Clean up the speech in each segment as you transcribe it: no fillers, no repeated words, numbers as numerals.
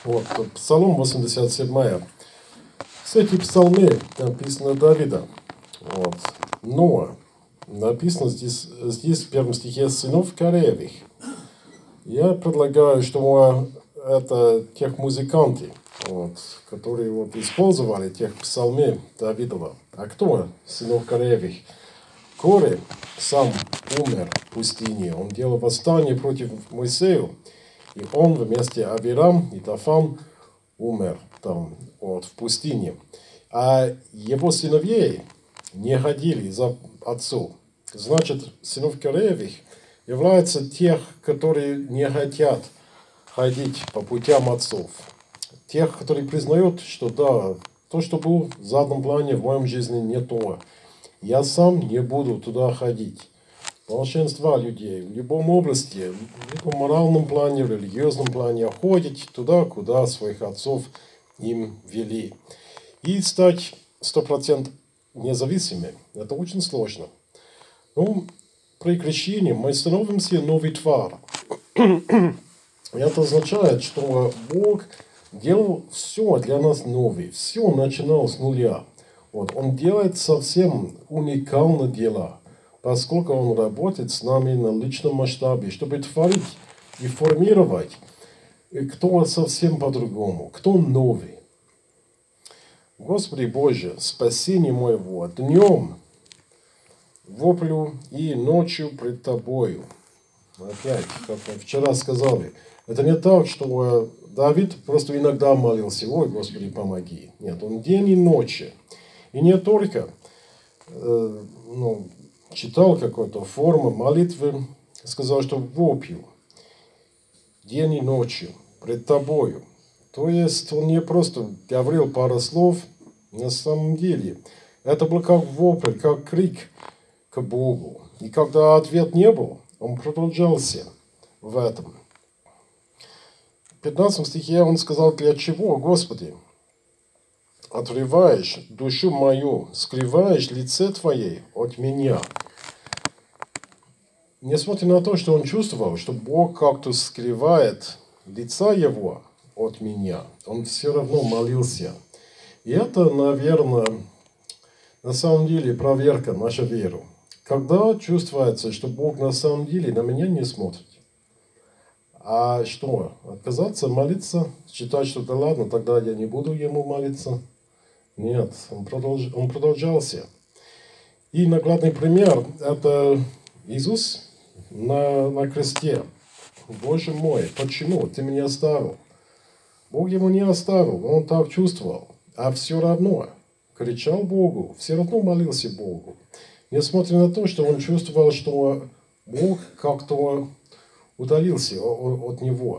Вот, Псалом 87. Кстати, псалмы написано Давида. Вот. Но написано здесь в первом стихе «сынов Каревих». Я предлагаю, что это тех музыканты, вот, которые вот использовали тех псалмы Давидова. А кто сынов Каревих? Коре сам умер в пустыне. Он делал восстание против Моисея. И он вместе Авирам и Дафан умер там вот, в пустыне. А его сыновья не ходили за отцом. Значит, сынов Каревих являются тех, которые не хотят ходить по путям отцов. Тех, которые признают, что да, то, что было в заднем плане в моем жизни, не то. Я сам не буду туда ходить. Большинство людей в любом области, в любом моральном плане, в религиозном плане, ходят туда, куда своих отцов им вели. И стать 100% независимым, это очень сложно. Но при крещении мы становимся новый твар. Это означает, что Бог делал все для нас новое, все начинал с нуля. Вот, Он делает совсем уникальные дела, поскольку Он работает с нами на личном масштабе, чтобы творить и формировать, кто совсем по-другому, кто новый. Господи Боже, спасение моего, днем воплю и ночью пред Тобою. Опять, как мы вчера сказали, это не так, что Давид просто иногда молился: ой, Господи, помоги. Нет, он день и ночь. И не только читал какую-то форму молитвы, сказал, что воплю день и ночью пред Тобою. То есть он не просто говорил пару слов, на самом деле это был как вопль, как крик к Богу. И когда ответ не был, он продолжался в этом. В 15 стихе он сказал: для чего, Господи, отрываешь душу мою, скрываешь лице Твое от меня? Несмотря на то, что он чувствовал, что Бог как-то скрывает лица его от меня, он все равно молился. И это, наверное, на самом деле проверка нашей веры. Когда чувствуется, что Бог на самом деле на меня не смотрит. А что? Отказаться молиться? Считать, что да ладно, тогда я не буду ему молиться? Нет, он продолжался. И наглядный пример – это Иисус на кресте. Боже мой, почему ты меня оставил? Бог его не оставил, он так чувствовал. А все равно кричал Богу, все равно молился Богу. Несмотря на то, что он чувствовал, что Бог как-то удалился от него.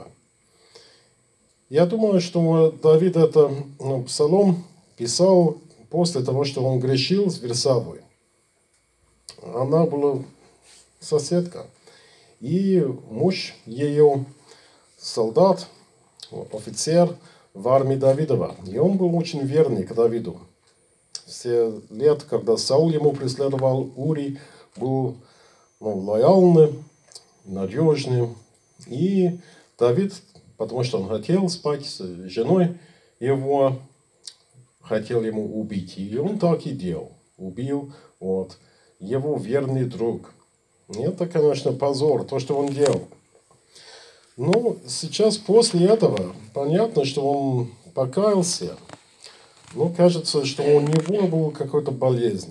Я думаю, что Давид это псалом писал после того, что он грешил с Версавой. Она была соседка. И муж ее, солдат, офицер в армии Давидова. И он был очень верный к Давиду. Все лет, когда Саул ему преследовал, Ури был лояльный, надежный. И Давид, потому что он хотел спать с женой его, хотел ему убить. И он так и делал. Убил его верный друг. И это, конечно, позор, то, что он делал. Но сейчас, после этого, понятно, что он покаялся. Но кажется, что у него была какая-то болезнь.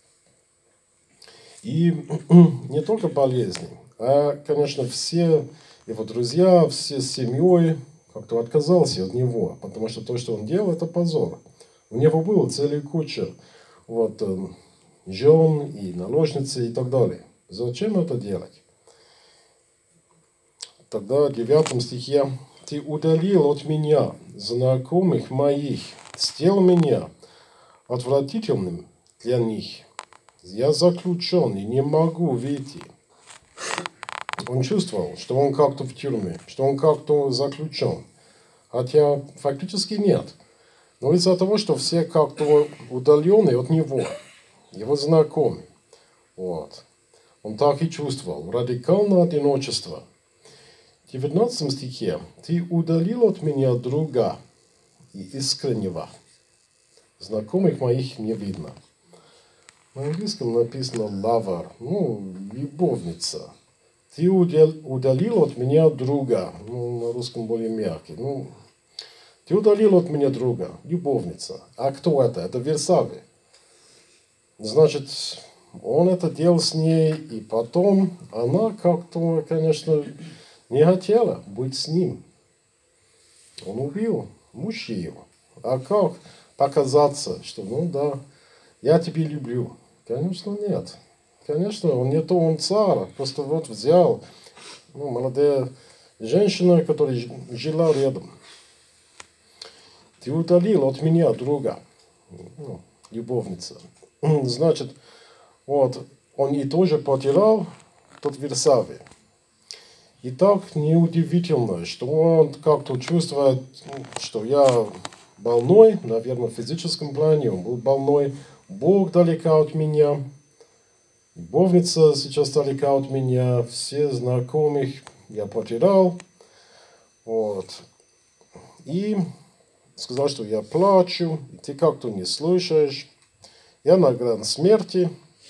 И не только болезнь, а, конечно, все его друзья, все с семьей как-то отказался от него. Потому что то, что он делал, это позор. У него было целая куча жен и наложницы и так далее. Зачем это делать? Тогда в 9 стихе: «Ты удалил от меня знакомых моих, сделал меня отвратительным для них. Я заключен и не могу выйти». Он чувствовал, что он как-то в тюрьме, что он как-то заключен. Хотя фактически нет. Но из-за того, что все как-то удалены от него, его знакомые. Он так и чувствовал радикальное одиночество. В 19 стихе. Ты удалил от меня друга и искреннего. Знакомых моих не видно. На английском написано lover, любовница. Ты удалил от меня друга. На русском более мягкий. Ты удалил от меня друга, любовница. А кто это? Это Версаве. Значит, он это делал с ней, и потом она как-то, конечно, не хотела быть с ним. Он убил муж ее. А как показаться, что, я тебя люблю? Конечно, нет. Конечно, он не то, он царь. Просто вот взял молодая женщина, которая жила рядом. Ты удалил от меня друга, любовница. Значит, вот, он и тоже потерял тот Версаве. И так неудивительно, что он как-то чувствует, что я больной, наверное, в физическом плане, он был больной, Бог далеко от меня, любовница сейчас далека от меня, все знакомых я потерял. Вот. И сказал, что я плачу, и ты как-то не слышишь, я на грани смерти,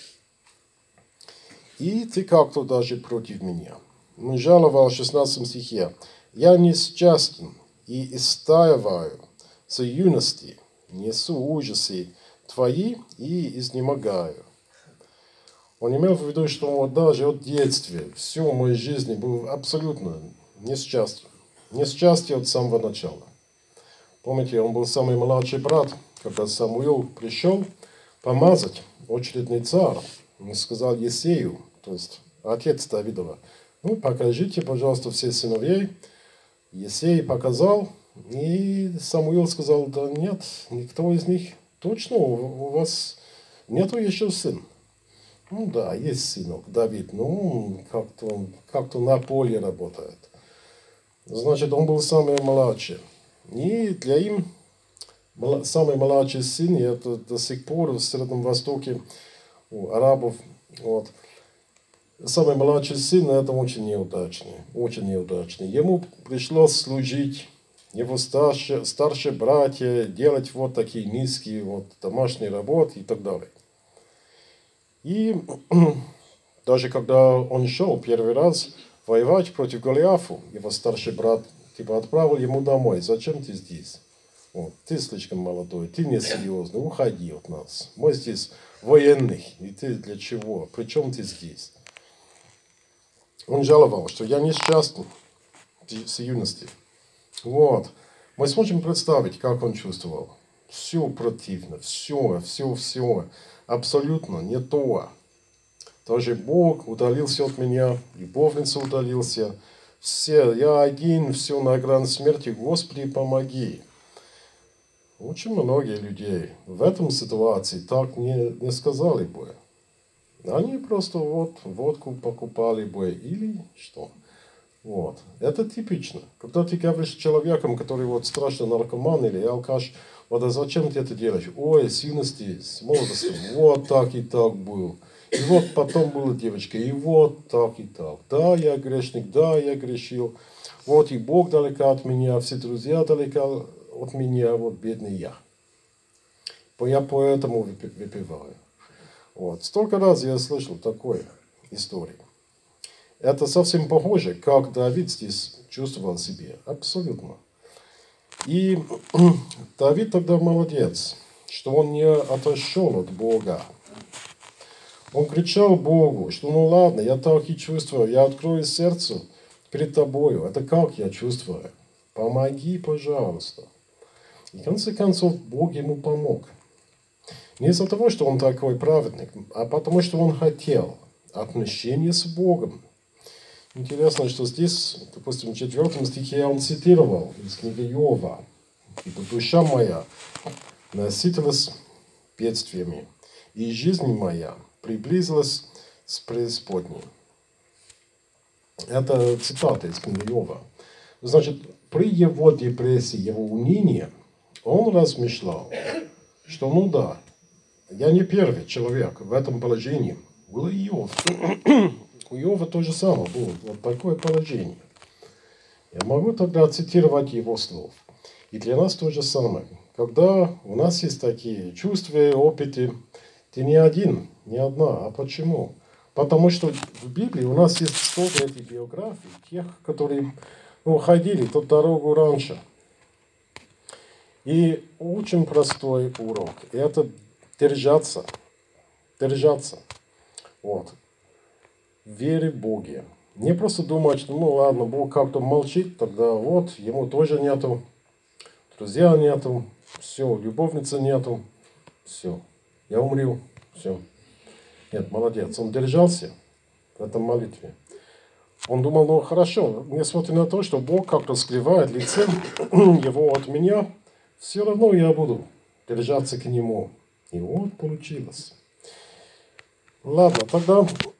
и ты как-то даже против меня. Он жаловал в 16 стихе. Я несчастен и истаиваю с юности, несу ужасы твои и изнемогаю. Он имел в виду, что даже от детства, всю мою жизнь был абсолютно несчастен. Несчастье от самого начала. Помните, он был самый младший брат, когда Самуил пришел помазать очередный царь. Он сказал Есею, то есть отец Давидова, покажите, пожалуйста, все сыновей. Есей показал, и Самуил сказал, да нет, никто из них, точно у вас нету еще сын. Да, есть сынок, Давид, как-то на поле работает. Значит, он был самый младший. И для им самый младший сын, и это до сих пор в Среднем Востоке у арабов, самый младший сын, это очень неудачный, очень неудачный. Ему пришлось служить, его старшие братья, делать вот такие низкие домашние работы и так далее. И даже когда он шел первый раз воевать против Голиафа, его старший брат отправил ему домой. Зачем ты здесь? Ты слишком молодой, ты несерьезный, уходи от нас. Мы здесь военных, и ты для чего? Причем ты здесь? Он жаловал, что я несчастный с юности. Мы сможем представить, как он чувствовал. Все противно, все. Абсолютно не то. Даже Бог удалился от меня, любовница удалился. Я один, все на грани смерти. Господи, помоги. Очень многие людей в этом ситуации так не сказали бы. Они просто водку покупали бы или что. Это типично. Когда ты говоришь с человеком, который страшно наркоман или алкаш, а зачем ты это делаешь? Ой, с юности, с молодости, так и так был. И потом была девочка, и так и так. Да, я грешник, да, я грешил. И Бог далеко от меня, все друзья далеко от меня, бедный я. Я поэтому выпиваю. Столько раз я слышал такой истории. Это совсем похоже, как Давид здесь чувствовал себя. Абсолютно. И Давид тогда молодец, что он не отошел от Бога. Он кричал Богу, что ладно, я так и чувствую, я открою сердце перед тобою. Это как я чувствую? Помоги, пожалуйста. И в конце концов Бог ему помог. Не из-за того, что он такой праведник, а потому что он хотел отношения с Богом. Интересно, что здесь, допустим, в 4 стихе он цитировал из книги Иова. «Ибо душа моя насытилась бедствиями, и жизнь моя приблизилась с преисподней». Это цитата из книги Иова. Значит, при его депрессии, его унынии, он размышлял, что я не первый человек в этом положении. Был Иов. У Иова то же самое было, такое положение. Я могу тогда цитировать его слов. И для нас то же самое. Когда у нас есть такие чувства, опыты, ты не один, не одна. А почему? Потому что в Библии у нас есть столько этих биографий, тех, которые ходили ту дорогу раньше. И очень простой урок. Это держаться. Держаться. Вот. Вере в Боге. Не просто думать, что ладно, Бог как-то молчит, тогда вот, ему тоже нету, друзья нету, все, любовницы нету, все, я умру, все. Нет, молодец, он держался в этом молитве. Он думал, хорошо, несмотря на то, что Бог как-то скрывает лице его от меня, все равно я буду держаться к нему. И вот получилось. Ладно, тогда